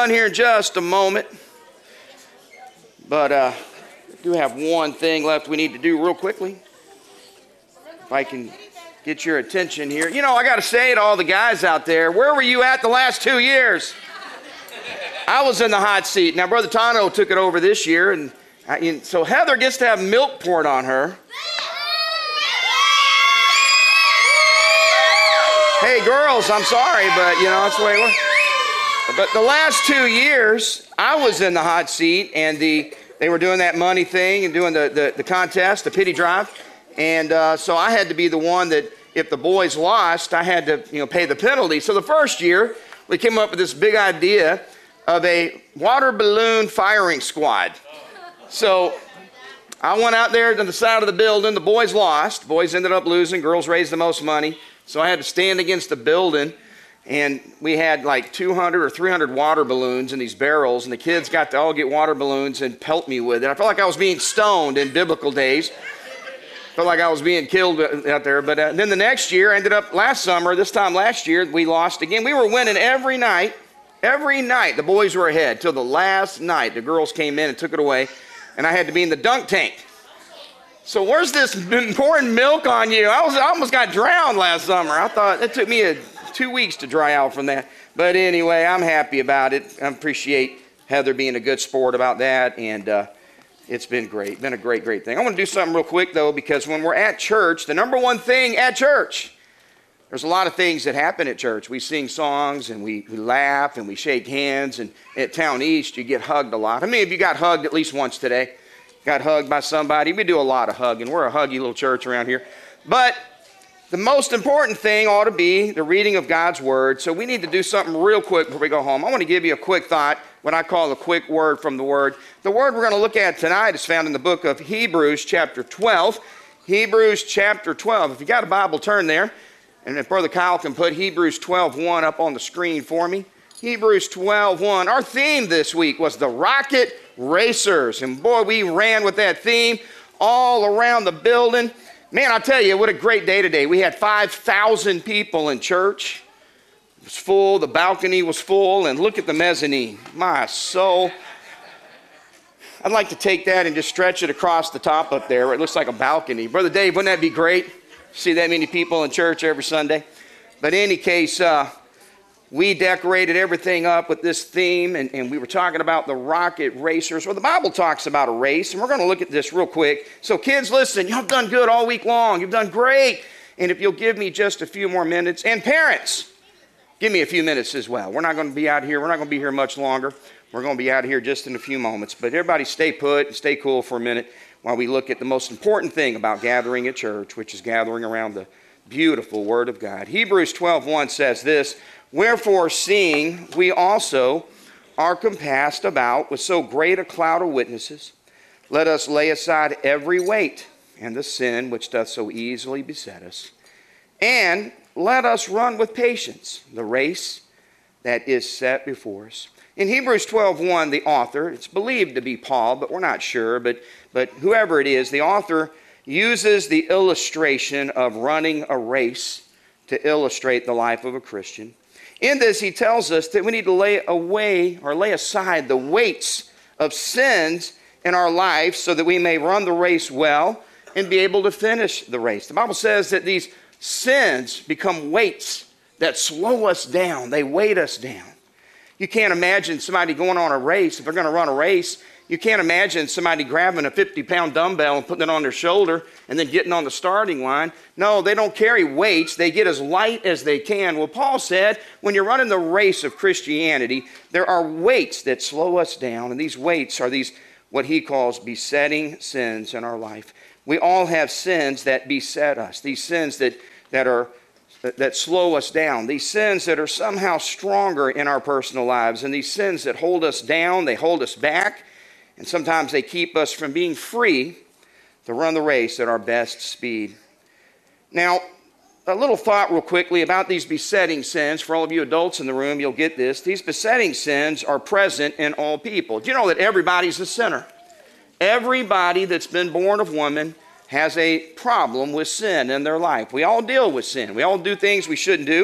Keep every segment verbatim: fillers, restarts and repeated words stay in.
done here in just a moment. But uh, I do have one thing left we need to do real quickly. If I can get your attention here. You know, I got to say to all the guys out there, where were you at the last two years? I was in the hot seat. Now, Brother Tano took it over this year, and, I, and so Heather gets to have milk poured on her. Hey, girls, I'm sorry, but, you know, that's the way it works. But the last two years, I was in the hot seat, and the they were doing that money thing and doing the, the, the contest, the pity drive. And uh, so I had to be the one that, if the boys lost, I had to, you know, pay the penalty. So the first year, we came up with this big idea of a water balloon firing squad. So I went out there to the side of the building. The boys lost. Boys ended up losing. Girls raised the most money. So I had to stand against the building, and we had like two hundred or three hundred water balloons in these barrels, and the kids got to all get water balloons and pelt me with it. I felt like I was being stoned in biblical days. Felt like I was being killed out there. But uh, then the next year, ended up last summer, this time last year, we lost again. We were winning every night. Every night, the boys were ahead till the last night. The girls came in and took it away, and I had to be in the dunk tank. So where's this pouring milk on you? I was I almost got drowned last summer. I thought it took me a, two weeks to dry out from that. But anyway, I'm happy about it. I appreciate Heather being a good sport about that, and uh, it's been great. Been a great, great thing. I want to do something real quick, though, because when we're at church, the number one thing at church, there's a lot of things that happen at church. We sing songs, and we, we laugh, and we shake hands, and at Town East, you get hugged a lot. How many of you got hugged at least once today? Got hugged by somebody? We do a lot of hugging. We're a huggy little church around here. But the most important thing ought to be the reading of God's Word. So we need to do something real quick before we go home. I want to give you a quick thought, what I call a quick word from the Word. The word we're going to look at tonight is found in the book of Hebrews chapter twelve. Hebrews chapter twelve. If you got a Bible, turn there. And if Brother Kyle can put Hebrews twelve one up on the screen for me. Hebrews twelve one. Our theme this week was the Rocket Racers. And boy, we ran with that theme all around the building. Man, I tell you, what a great day today. We had five thousand people in church. It was full. The balcony was full. And look at the mezzanine. My soul. I'd like to take that and just stretch it across the top up there where it looks like a balcony. Brother Dave, wouldn't that be great? See that many people in church every Sunday? But in any case, uh, we decorated everything up with this theme, and, and we were talking about the Rocket Racers. Well, the Bible talks about a race, and we're going to look at this real quick. So kids, listen, y'all have done good all week long. You've done great. And if you'll give me just a few more minutes, and parents, give me a few minutes as well. We're not going to be out here. We're not going to be here much longer. We're going to be out here just in a few moments. But everybody stay put and stay cool for a minute while we look at the most important thing about gathering at church, which is gathering around the beautiful Word of God. Hebrews twelve one says this, "Wherefore, seeing we also are compassed about with so great a cloud of witnesses, let us lay aside every weight and the sin which doth so easily beset us, and let us run with patience the race that is set before us." In Hebrews twelve one, the author, it's believed to be Paul, but we're not sure, but, but whoever it is, the author uses the illustration of running a race to illustrate the life of a Christian. In this, he tells us that we need to lay away or lay aside the weights of sins in our life so that we may run the race well and be able to finish the race. The Bible says that these sins become weights that slow us down. They weight us down. You can't imagine somebody going on a race. If they're going to run a race, you can't imagine somebody grabbing a fifty-pound dumbbell and putting it on their shoulder and then getting on the starting line. No, they don't carry weights. They get as light as they can. Well, Paul said, when you're running the race of Christianity, there are weights that slow us down, and these weights are these, what he calls besetting sins in our life. We all have sins that beset us, these sins that, that are that slow us down, these sins that are somehow stronger in our personal lives, and these sins that hold us down, they hold us back, and sometimes they keep us from being free to run the race at our best speed. Now, a little thought real quickly about these besetting sins. For all of you adults in the room, you'll get this. These besetting sins are present in all people. Do you know that everybody's a sinner? Everybody that's been born of woman has a problem with sin in their life. We all deal with sin. We all do things we shouldn't do.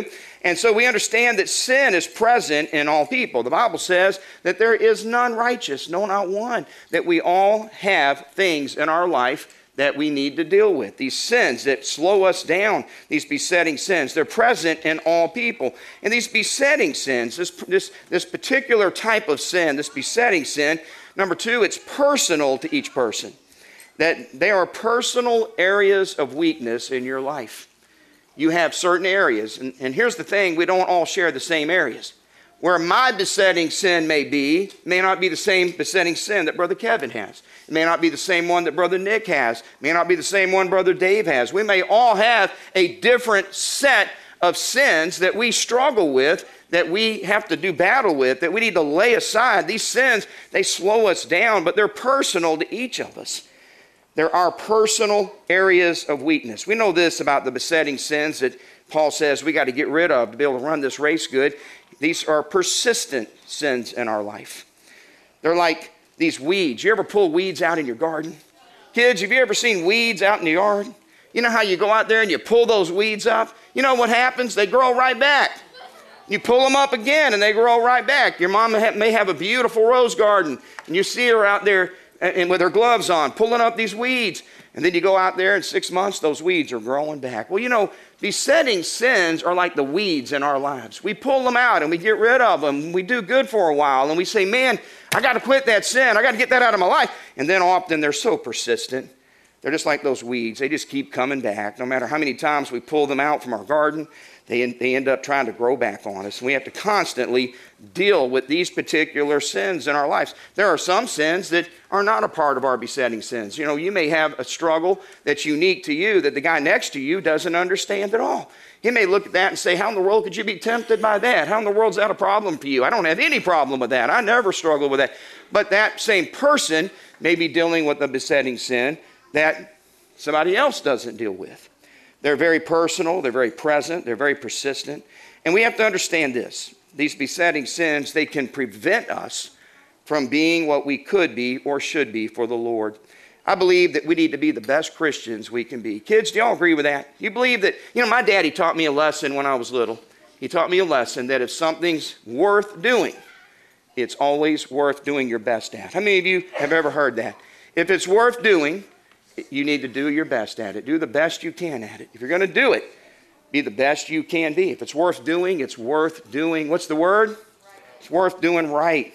And so we understand that sin is present in all people. The Bible says that there is none righteous, no, not one, that we all have things in our life that we need to deal with. These sins that slow us down, these besetting sins, they're present in all people. And these besetting sins, this, this, this particular type of sin, this besetting sin, number two, it's personal to each person. That there are personal areas of weakness in your life. You have certain areas. And, and here's the thing, we don't all share the same areas. Where my besetting sin may be, may not be the same besetting sin that Brother Kevin has. It may not be the same one that Brother Nick has. It may not be the same one Brother Dave has. We may all have a different set of sins that we struggle with, that we have to do battle with, that we need to lay aside. These sins, they slow us down, but they're personal to each of us. There are personal areas of weakness. We know this about the besetting sins that Paul says we got to get rid of to be able to run this race good. These are persistent sins in our life. They're like these weeds. You ever pull weeds out in your garden? Kids, have you ever seen weeds out in the yard? You know how you go out there and you pull those weeds up? You know what happens? They grow right back. You pull them up again and they grow right back. Your mom may have a beautiful rose garden and you see her out there and with her gloves on, pulling up these weeds. And then you go out there in six months, those weeds are growing back. Well, you know, besetting sins are like the weeds in our lives. We pull them out and we get rid of them. We do good for a while and we say, man, I got to quit that sin. I got to get that out of my life. And then often they're so persistent. They're just like those weeds. They just keep coming back. No matter how many times we pull them out from our garden, they, they end up trying to grow back on us. And we have to constantly deal with these particular sins in our lives. There are some sins that are not a part of our besetting sins. You know, you may have a struggle that's unique to you that the guy next to you doesn't understand at all. He may look at that and say, how in the world could you be tempted by that? How in the world is that a problem for you? I don't have any problem with that. I never struggle with that. But that same person may be dealing with a besetting sin that somebody else doesn't deal with. They're very personal, they're very present, they're very persistent. And we have to understand this. These besetting sins, they can prevent us from being what we could be or should be for the Lord. I believe that we need to be the best Christians we can be. Kids, do y'all agree with that? You believe that, you know, my daddy taught me a lesson when I was little. He taught me a lesson that if something's worth doing, it's always worth doing your best at. How many of you have ever heard that? If it's worth doing, you need to do your best at it. Do the best you can at it. If you're going to do it, be the best you can be. If it's worth doing, it's worth doing. What's the word? Right. It's worth doing right.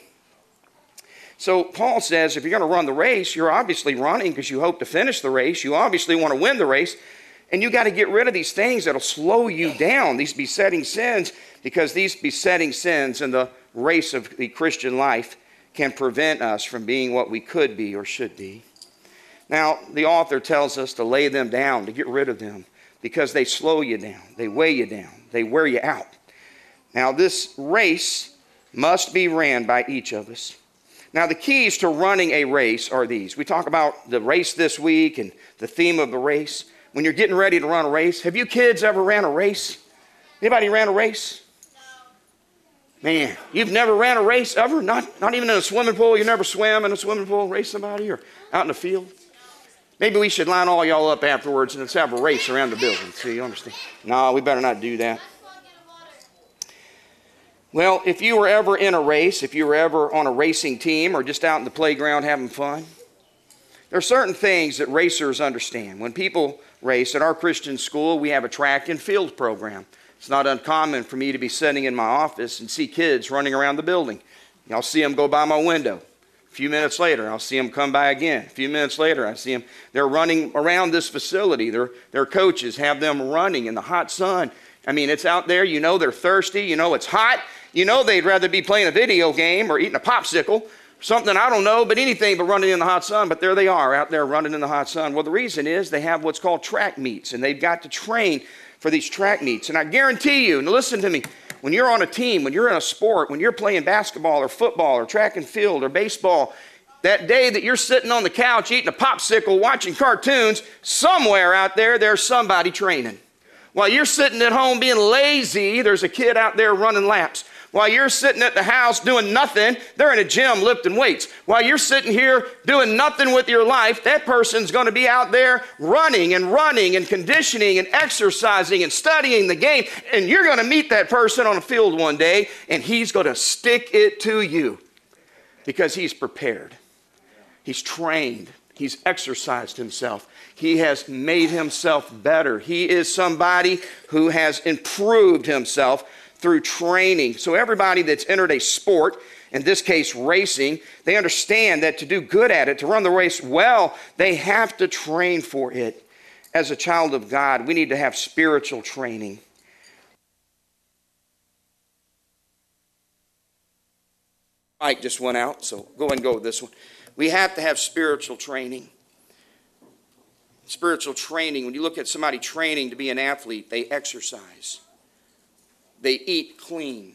So Paul says if you're going to run the race, you're obviously running because you hope to finish the race. You obviously want to win the race. And you got to get rid of these things that'll slow you down, these besetting sins, because these besetting sins in the race of the Christian life can prevent us from being what we could be or should be. Now, the author tells us to lay them down, to get rid of them, because they slow you down, they weigh you down, they wear you out. Now, this race must be ran by each of us. Now, the keys to running a race are these. We talk about the race this week and the theme of the race. When you're getting ready to run a race, have you kids ever ran a race? Anybody ran a race? No. Man, you've never ran a race ever? Not, not even in a swimming pool? You never swam in a swimming pool, race somebody, or out in the field? Maybe we should line all y'all up afterwards and let's have a race around the building. So you understand? No, we better not do that. Well, if you were ever in a race, if you were ever on a racing team or just out in the playground having fun, there are certain things that racers understand. When people race at our Christian school, we have a track and field program. It's not uncommon for me to be sitting in my office and see kids running around the building. I'll see them go by my window. A few minutes later, I'll see them come by again. A few minutes later, I see them. They're running around this facility. Their, their coaches have them running in the hot sun. I mean, it's out there. You know they're thirsty. You know it's hot. You know they'd rather be playing a video game or eating a popsicle, something I don't know, but anything but running in the hot sun. But there they are out there running in the hot sun. Well, the reason is they have what's called track meets, and they've got to train for these track meets. And I guarantee you, and listen to me, when you're on a team, when you're in a sport, when you're playing basketball or football or track and field or baseball, that day that you're sitting on the couch eating a popsicle watching cartoons, somewhere out there, there's somebody training. While you're sitting at home being lazy, there's a kid out there running laps. While you're sitting at the house doing nothing, they're in a gym lifting weights. While you're sitting here doing nothing with your life, that person's going to be out there running and running and conditioning and exercising and studying the game. And you're going to meet that person on the field one day, and he's going to stick it to you because he's prepared. He's trained. He's exercised himself. He has made himself better. He is somebody who has improved himself through training. So everybody that's entered a sport, in this case racing, they understand that to do good at it, to run the race well, they have to train for it. As a child of God, we need to have spiritual training. Mike just went out, so go ahead and go with this one. We have to have spiritual training. Spiritual training, when you look at somebody training to be an athlete, they exercise. They eat clean.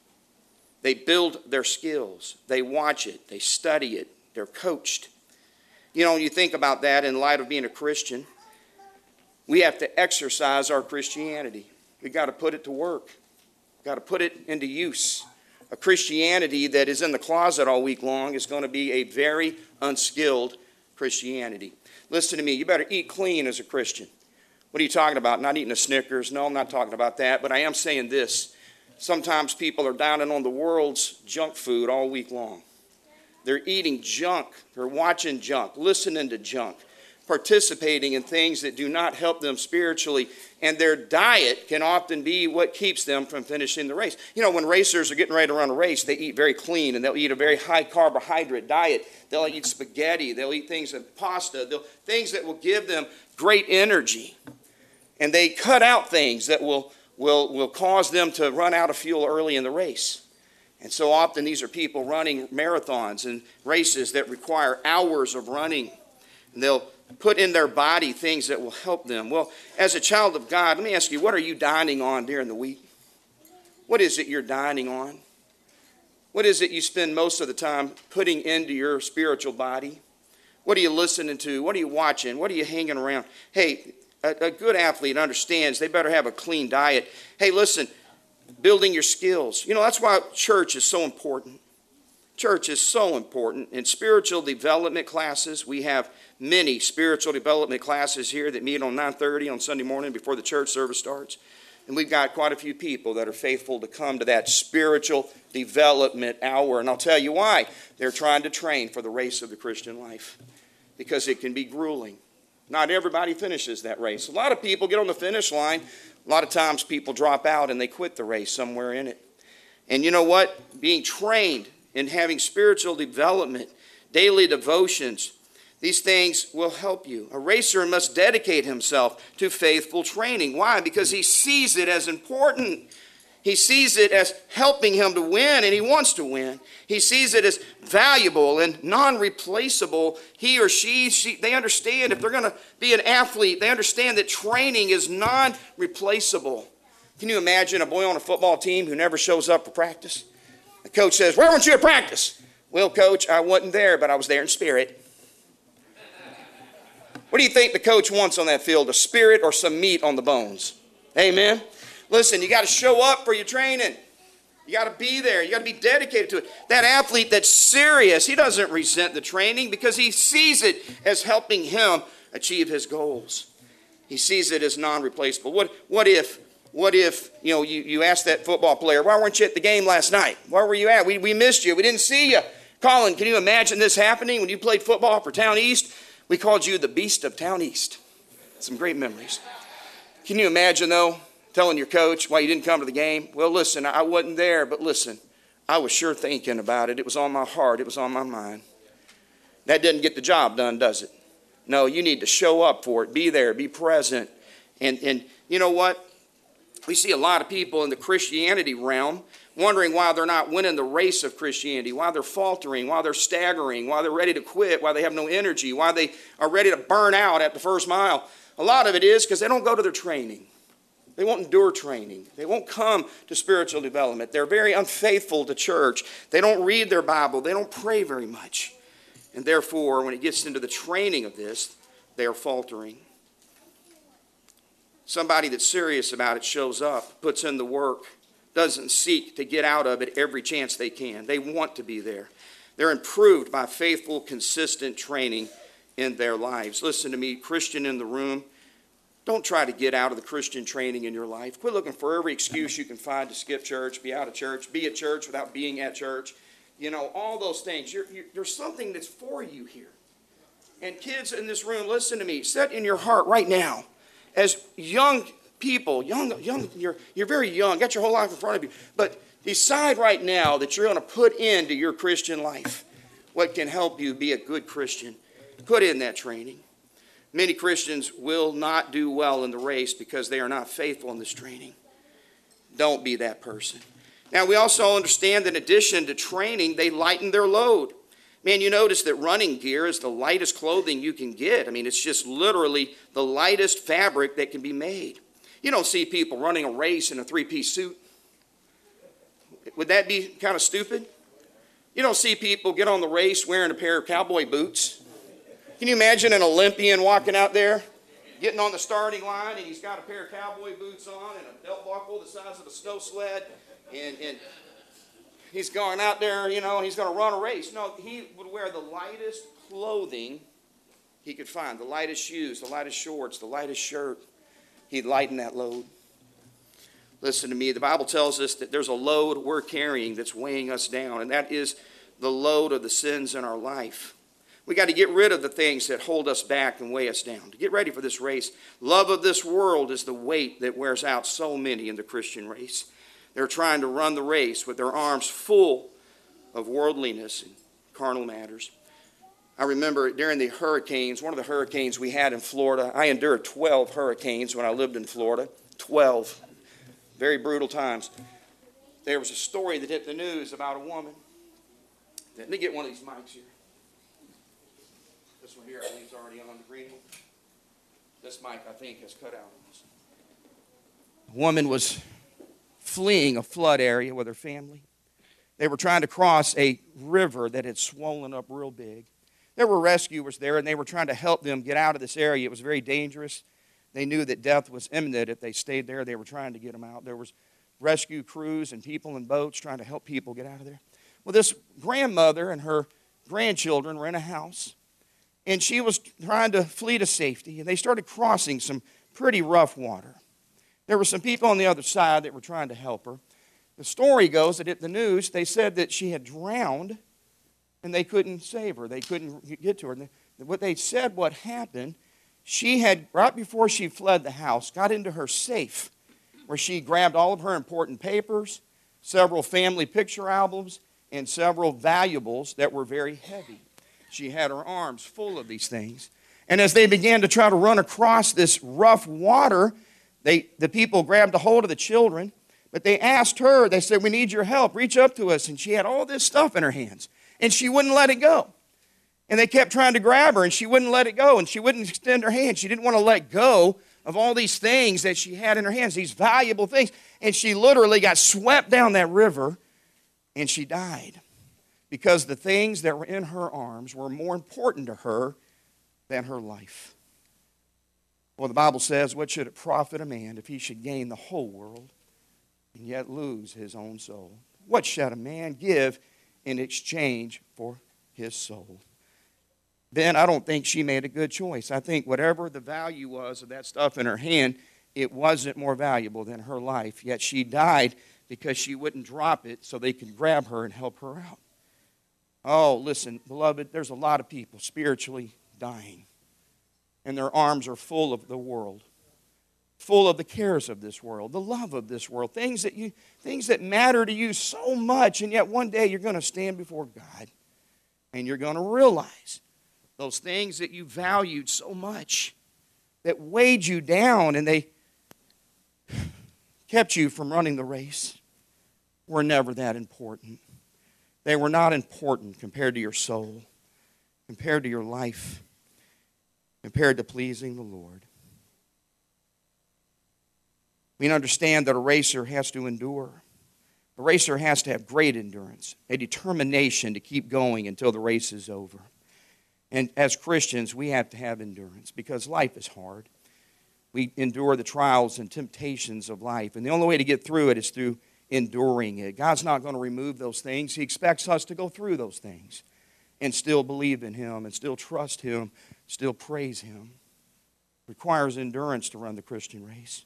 They build their skills. They watch it. They study it. They're coached. You know, when you think about that in light of being a Christian, we have to exercise our Christianity. We've got to put it to work. We've got to put it into use. A Christianity that is in the closet all week long is going to be a very unskilled Christianity. Listen to me, you better eat clean as a Christian. What are you talking about? Not eating a Snickers? No, I'm not talking about that, but I am saying this. Sometimes people are downing on the world's junk food all week long. They're eating junk. They're watching junk, listening to junk, participating in things that do not help them spiritually, and their diet can often be what keeps them from finishing the race. You know, when racers are getting ready to run a race, they eat very clean, and they'll eat a very high carbohydrate diet. They'll eat spaghetti. They'll eat things like pasta, they'll, things that will give them great energy. And they cut out things that will, will, will cause them to run out of fuel early in the race. And so often these are people running marathons and races that require hours of running. And they'll put in their body things that will help them. Well, as a child of God, let me ask you, what are you dining on during the week? What is it you're dining on? What is it you spend most of the time putting into your spiritual body? What are you listening to? What are you watching? What are you hanging around? Hey, a, a good athlete understands they better have a clean diet. Hey, listen, building your skills. You know, that's why church is so important. Church is so important. In spiritual development classes, we have many spiritual development classes here that meet on nine thirty on Sunday morning before the church service starts. And we've got quite a few people that are faithful to come to that spiritual development hour. And I'll tell you why. They're trying to train for the race of the Christian life because it can be grueling. Not everybody finishes that race. A lot of people get on the finish line. A lot of times people drop out and they quit the race somewhere in it. And you know what? Being trained in having spiritual development, daily devotions, these things will help you. A racer must dedicate himself to faithful training. Why? Because he sees it as important. He sees it as helping him to win, and he wants to win. He sees it as valuable and non-replaceable. He or she, she they understand if they're going to be an athlete, they understand that training is non-replaceable. Can you imagine a boy on a football team who never shows up for practice? The coach says, "Where weren't you at practice?" "Well, coach, I wasn't there, but I was there in spirit." What do you think the coach wants on that field? A spirit or some meat on the bones? Amen? Listen, you got to show up for your training. You got to be there. You got to be dedicated to it. That athlete that's serious, he doesn't resent the training because he sees it as helping him achieve his goals. He sees it as non-replaceable. What, what if, what if, you know, you, you ask that football player, "Why weren't you at the game last night? Where were you at? We, we missed you. We didn't see you." Colin, can you imagine this happening when you played football for Town East? We called you the Beast of Town East. Some great memories. Can you imagine, though, telling your coach why you didn't come to the game? "Well, listen, I wasn't there, but listen, I was sure thinking about it. It was on my heart. It was on my mind." That doesn't get the job done, does it? No, you need to show up for it. Be there. Be present. And, and you know what? We see a lot of people in the Christianity realm wondering why they're not winning the race of Christianity, why they're faltering, why they're staggering, why they're ready to quit, why they have no energy, why they are ready to burn out at the first mile. A lot of it is because they don't go to their training. They won't endure training. They won't come to spiritual development. They're very unfaithful to church. They don't read their Bible. They don't pray very much. And therefore, when it gets into the training of this, they are faltering. Somebody that's serious about it shows up, puts in the work, doesn't seek to get out of it every chance they can. They want to be there. They're improved by faithful, consistent training in their lives. Listen to me, Christian in the room, don't try to get out of the Christian training in your life. Quit looking for every excuse you can find to skip church, be out of church, be at church without being at church. You know, all those things. You're, you're, there's something that's for you here. And kids in this room, listen to me. Set in your heart right now, as young people, young, young, you're, you're very young, got your whole life in front of you, but decide right now that you're going to put into your Christian life what can help you be a good Christian. Put in that training. Many Christians will not do well in the race because they are not faithful in this training. Don't be that person. Now, we also understand that in addition to training, they lighten their load. Man, you notice that running gear is the lightest clothing you can get. I mean, it's just literally the lightest fabric that can be made. You don't see people running a race in a three-piece suit. Would that be kind of stupid? You don't see people get on the race wearing a pair of cowboy boots. Can you imagine an Olympian walking out there, getting on the starting line, and he's got a pair of cowboy boots on and a belt buckle the size of a snow sled, and, and he's going out there, you know, and he's going to run a race. No, he would wear the lightest clothing he could find, the lightest shoes, the lightest shorts, the lightest shirt. He'd lighten that load. Listen to me. The Bible tells us that there's a load we're carrying that's weighing us down, and that is the load of the sins in our life. We got to get rid of the things that hold us back and weigh us down. To get ready for this race, love of this world is the weight that wears out so many in the Christian race. They're trying to run the race with their arms full of worldliness and carnal matters. I remember during the hurricanes, one of the hurricanes we had in Florida, I endured twelve hurricanes when I lived in Florida. twelve. Very brutal times. There was a story that hit the news about a woman. Let me get one of these mics here. This one here, I think, is already on the green one. This mic, I think, has cut out. A woman was fleeing a flood area with her family. They were trying to cross a river that had swollen up real big. There were rescuers there, and they were trying to help them get out of this area. It was very dangerous. They knew that death was imminent if they stayed there. They were trying to get them out. There was rescue crews and people in boats trying to help people get out of there. Well, this grandmother and her grandchildren were in a house, and she was trying to flee to safety, and they started crossing some pretty rough water. There were some people on the other side that were trying to help her. The story goes that at the news, they said that she had drowned, and they couldn't save her. They couldn't get to her. And what they said, what happened, she had, right before she fled the house, got into her safe, where she grabbed all of her important papers, several family picture albums, and several valuables that were very heavy. She had her arms full of these things. And as they began to try to run across this rough water, they, the people grabbed a hold of the children, but they asked her, they said, "We need your help, reach up to us." And she had all this stuff in her hands, and she wouldn't let it go. And they kept trying to grab her, and she wouldn't let it go, and she wouldn't extend her hand. She didn't want to let go of all these things that she had in her hands, these valuable things. And she literally got swept down that river, and she died because the things that were in her arms were more important to her than her life. Well, the Bible says, what should it profit a man if he should gain the whole world and yet lose his own soul? What should a man give in exchange for his soul? Then I don't think she made a good choice. I think whatever the value was of that stuff in her hand, it wasn't more valuable than her life. Yet she died because she wouldn't drop it so they could grab her and help her out. Oh, listen, beloved, there's a lot of people spiritually dying. And their arms are full of the world, full of the cares of this world, the love of this world, things that you, things that matter to you so much, and yet one day you're going to stand before God and you're going to realize those things that you valued so much, that weighed you down and they kept you from running the race, were never that important. They were not important compared to your soul, compared to your life, compared to pleasing the Lord. We understand that a racer has to endure. A racer has to have great endurance, a determination to keep going until the race is over. And as Christians, we have to have endurance because life is hard. We endure the trials and temptations of life. And the only way to get through it is through enduring it. God's not going to remove those things. He expects us to go through those things and still believe in Him and still trust Him, still praise Him. It requires endurance to run the Christian race.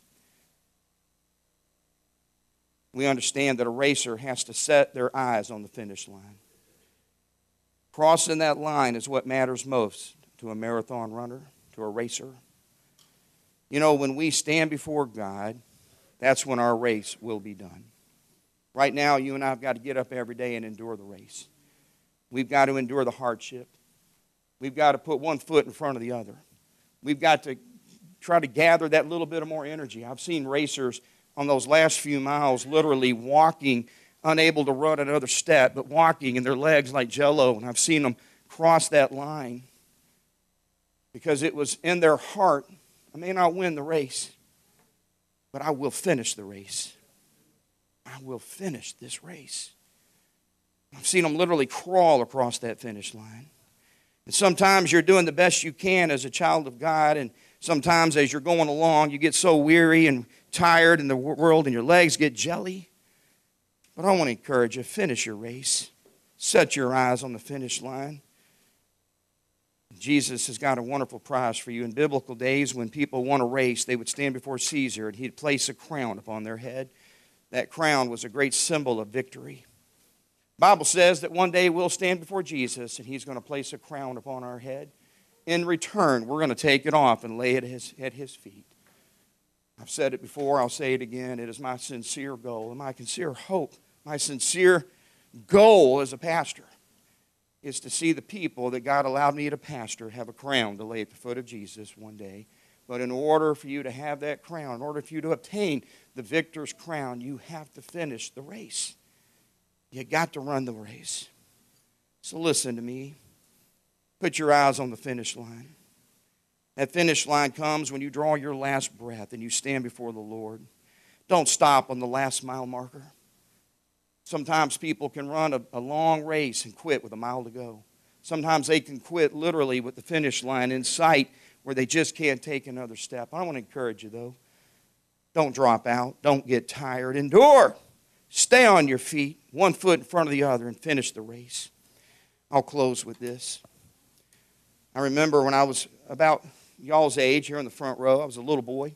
We understand that a racer has to set their eyes on the finish line. Crossing that line is what matters most to a marathon runner, to a racer. You know, when we stand before God, that's when our race will be done. Right now, you and I have got to get up every day and endure the race. We've got to endure the hardship. We've got to put one foot in front of the other. We've got to try to gather that little bit of more energy. I've seen racers on those last few miles literally walking, unable to run another step, but walking in their legs like jello. And I've seen them cross that line because it was in their heart, I may not win the race, but I will finish the race. I will finish this race. I've seen them literally crawl across that finish line. And sometimes you're doing the best you can as a child of God, and sometimes as you're going along, you get so weary and tired in the world and your legs get jelly. But I want to encourage you, finish your race. Set your eyes on the finish line. Jesus has got a wonderful prize for you. In biblical days, when people won a race, they would stand before Caesar and he'd place a crown upon their head. That crown was a great symbol of victory. The Bible says that one day we'll stand before Jesus and He's going to place a crown upon our head. In return, we're going to take it off and lay it at His, at his feet. I've said it before, I'll say it again. It is my sincere goal and my sincere hope, my sincere goal as a pastor is to see the people that God allowed me to pastor have a crown to lay at the foot of Jesus one day. But in order for you to have that crown, in order for you to obtain the victor's crown, you have to finish the race. You got to run the race. So listen to me. Put your eyes on the finish line. That finish line comes when you draw your last breath and you stand before the Lord. Don't stop on the last mile marker. Sometimes people can run a, a long race and quit with a mile to go. Sometimes they can quit literally with the finish line in sight where they just can't take another step. I want to encourage you, though. Don't drop out. Don't get tired. Endure. Stay on your feet, one foot in front of the other, and finish the race. I'll close with this. I remember when I was about y'all's age here in the front row, I was a little boy.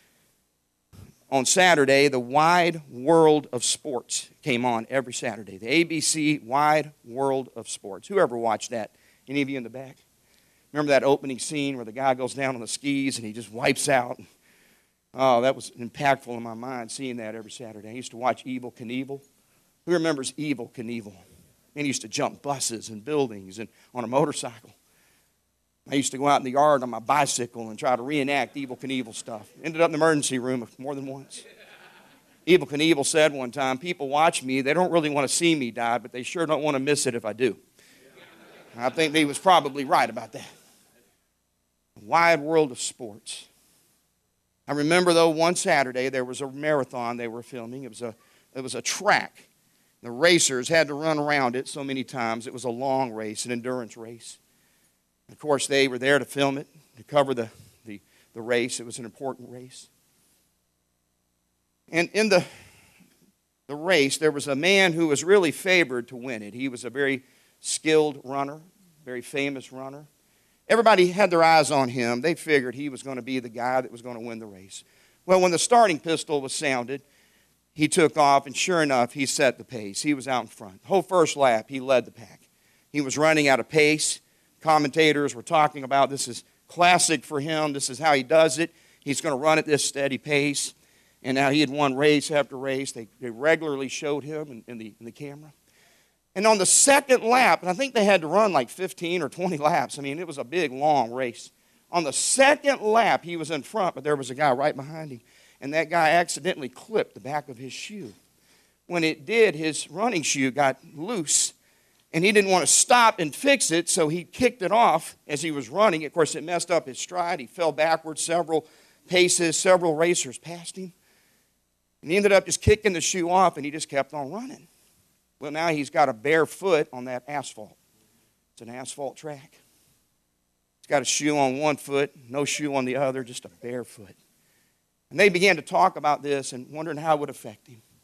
On Saturday, the Wide World of Sports came on every Saturday. The A B C Wide World of Sports. Whoever watched that? Any of you in the back? Remember that opening scene where the guy goes down on the skis and he just wipes out? Oh, that was impactful in my mind, seeing that every Saturday. I used to watch Evel Knievel. Who remembers Evel Knievel? And he used to jump buses and buildings and on a motorcycle. I used to go out in the yard on my bicycle and try to reenact Evel Knievel stuff. Ended up in the emergency room more than once. Evel Knievel said one time, people watch me, they don't really want to see me die, but they sure don't want to miss it if I do. I think he was probably right about that. A wide world of sports. I remember, though, one Saturday there was a marathon they were filming. It was a, it was a track. The racers had to run around it so many times. It was a long race, an endurance race. Of course, they were there to film it, to cover the, the, the race. It was an important race. And in the, the race, there was a man who was really favored to win it. He was a very skilled runner, very famous runner. Everybody had their eyes on him. They figured he was going to be the guy that was going to win the race. Well, when the starting pistol was sounded, he took off, and sure enough, he set the pace. He was out in front. The whole first lap, he led the pack. He was running out of pace. Commentators were talking about this is classic for him. This is how he does it. He's going to run at this steady pace. And now he had won race after race. They, they regularly showed him in, in, the, in the camera. And on the second lap, and I think they had to run like fifteen or twenty laps. I mean, it was a big, long race. On the second lap, he was in front, but there was a guy right behind him. And that guy accidentally clipped the back of his shoe. When it did, his running shoe got loose. And he didn't want to stop and fix it, so he kicked it off as he was running. Of course, it messed up his stride. He fell backwards several paces. Several racers passed him. And he ended up just kicking the shoe off, and he just kept on running. Well, now he's got a bare foot on that asphalt. It's an asphalt track. He's got a shoe on one foot, no shoe on the other, just a bare foot. And they began to talk about this and wondering how it would affect him.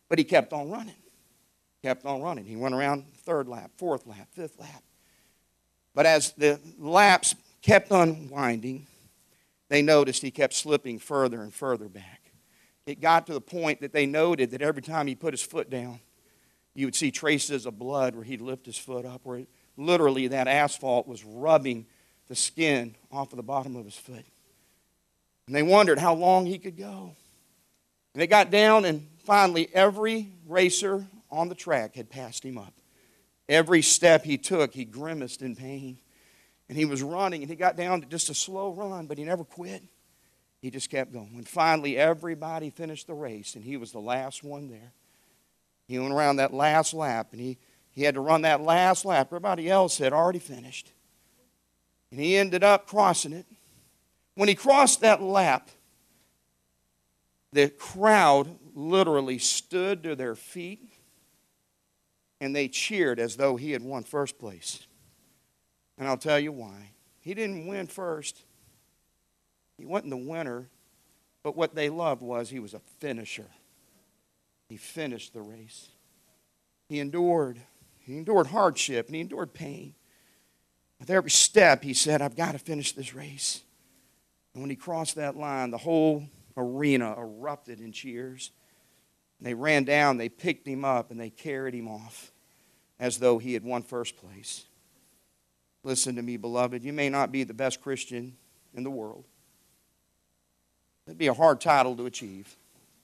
But he kept on running. Kept on running. He went around third lap, fourth lap, fifth lap. But as the laps kept on winding, they noticed he kept slipping further and further back. It got to the point that they noted that every time he put his foot down, you would see traces of blood where he'd lift his foot up, where literally that asphalt was rubbing the skin off of the bottom of his foot. And they wondered how long he could go. And they got down, and finally every racer on the track had passed him up. Every step he took, he grimaced in pain. And he was running, and he got down to just a slow run, but he never quit. He just kept going. And finally, everybody finished the race, and he was the last one there. He went around that last lap, and he, he had to run that last lap. Everybody else had already finished. And he ended up crossing it. When he crossed that lap, the crowd literally stood to their feet, and they cheered as though he had won first place. And I'll tell you why. He didn't win first. He wasn't the winner, but what they loved was he was a finisher. He finished the race. He endured. He endured hardship, and he endured pain. With every step, he said, I've got to finish this race. And when he crossed that line, the whole arena erupted in cheers. And they ran down, they picked him up, and they carried him off as though he had won first place. Listen to me, beloved. You may not be the best Christian in the world. It'd be a hard title to achieve.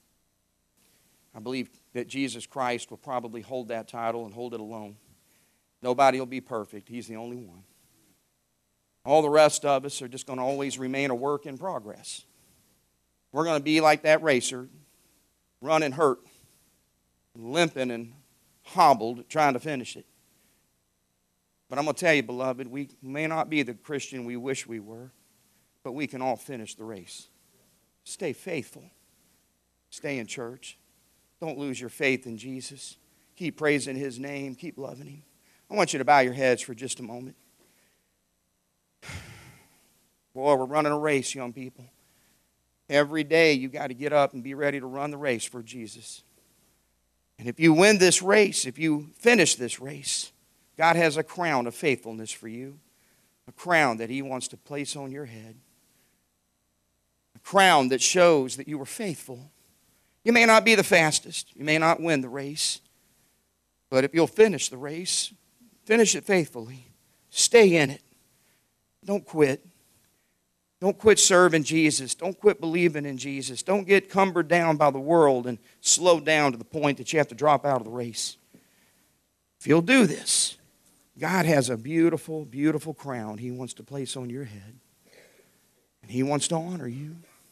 I believe that Jesus Christ will probably hold that title and hold it alone. Nobody will be perfect. He's the only one. All the rest of us are just going to always remain a work in progress. We're going to be like that racer, running hurt, limping and hobbled, trying to finish it. But I'm going to tell you, beloved, we may not be the Christian we wish we were, but we can all finish the race. Stay faithful. Stay in church. Don't lose your faith in Jesus. Keep praising His name. Keep loving Him. I want you to bow your heads for just a moment. Boy, we're running a race, young people. Every day you've got to get up and be ready to run the race for Jesus. And if you win this race, if you finish this race, God has a crown of faithfulness for you. A crown that He wants to place on your head. A crown that shows that you were faithful. You may not be the fastest. You may not win the race. But if you'll finish the race, finish it faithfully. Stay in it. Don't quit. Don't quit serving Jesus. Don't quit believing in Jesus. Don't get cumbered down by the world and slow down to the point that you have to drop out of the race. If you'll do this, God has a beautiful, beautiful crown He wants to place on your head. And He wants to honor you.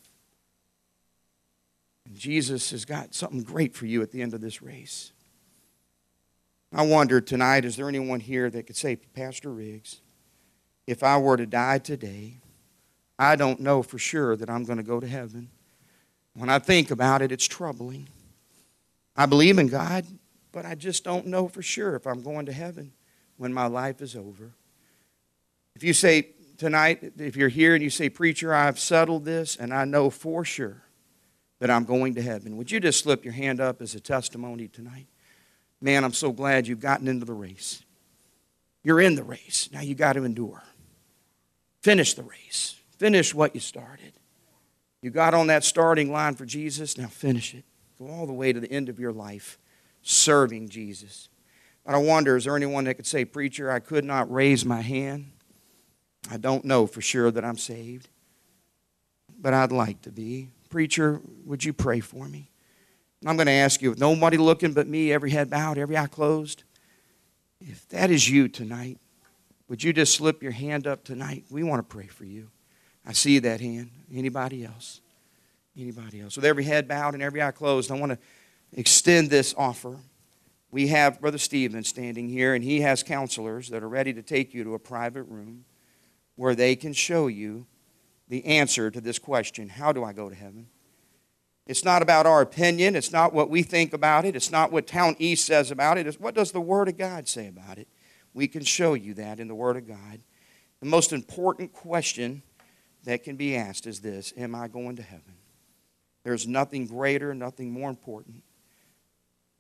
And Jesus has got something great for you at the end of this race. I wonder tonight, is there anyone here that could say, Pastor Riggs, if I were to die today, I don't know for sure that I'm going to go to heaven. When I think about it, it's troubling. I believe in God, but I just don't know for sure if I'm going to heaven when my life is over. If you say tonight, if you're here and you say, Preacher, I've settled this and I know for sure that I'm going to heaven, would you just slip your hand up as a testimony tonight? Man, I'm so glad you've gotten into the race. You're in the race. Now you got to endure. Finish the race. Finish what you started. You got on that starting line for Jesus. Now finish it. Go all the way to the end of your life serving Jesus. But I wonder, is there anyone that could say, Preacher, I could not raise my hand. I don't know for sure that I'm saved. But I'd like to be. Preacher, would you pray for me? I'm going to ask you, with nobody looking but me, every head bowed, every eye closed, if that is you tonight, would you just slip your hand up tonight? We want to pray for you. I see that hand. Anybody else? Anybody else? With every head bowed and every eye closed, I want to extend this offer. We have Brother Stephen standing here, and he has counselors that are ready to take you to a private room where they can show you the answer to this question, how do I go to heaven? It's not about our opinion. It's not what we think about it. It's not what Town East says about it. It's what does the Word of God say about it? We can show you that in the Word of God. The most important question that can be asked is this, am I going to heaven? There's nothing greater, nothing more important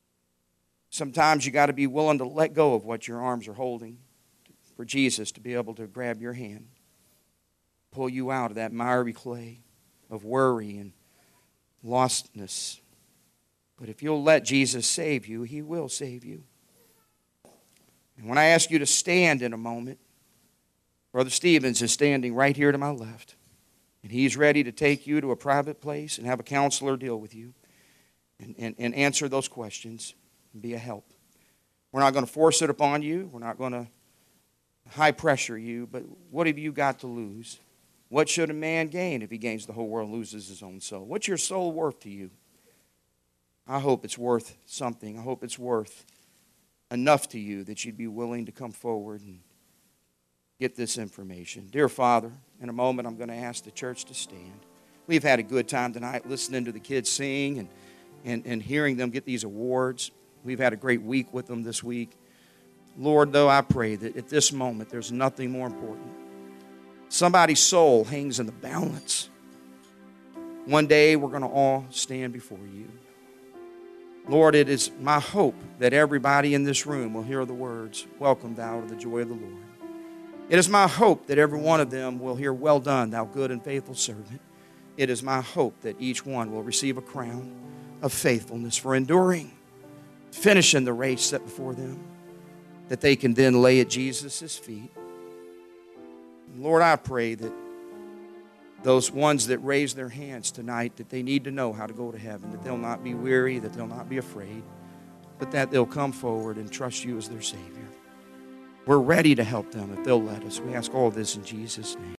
Sometimes you got to be willing to let go of what your arms are holding for Jesus to be able to grab your hand, pull you out of that miry clay of worry and lostness. But if you'll let Jesus save you, He will save you. And when I ask you to stand in a moment, Brother Stevens is standing right here to my left. And he's ready to take you to a private place and have a counselor deal with you and, and, and answer those questions and be a help. We're not going to force it upon you. We're not going to high pressure you. But what have you got to lose? What should a man gain if he gains the whole world and loses his own soul? What's your soul worth to you? I hope it's worth something. I hope it's worth enough to you that you'd be willing to come forward and get this information. Dear Father, in a moment I'm going to ask the church to stand. We've had a good time tonight listening to the kids sing and, and, and hearing them get these awards. We've had a great week with them this week. Lord, though, I pray that at this moment there's nothing more important. Somebody's soul hangs in the balance. One day we're going to all stand before you. Lord, it is my hope that everybody in this room will hear the words, "Welcome thou to the joy of the Lord." It is my hope that every one of them will hear, "Well done, thou good and faithful servant." It is my hope that each one will receive a crown of faithfulness for enduring, finishing the race set before them, that they can then lay at Jesus' feet. Lord, I pray that those ones that raise their hands tonight, that they need to know how to go to heaven, that they'll not be weary, that they'll not be afraid, but that they'll come forward and trust you as their Savior. We're ready to help them if they'll let us. We ask all this in Jesus' name.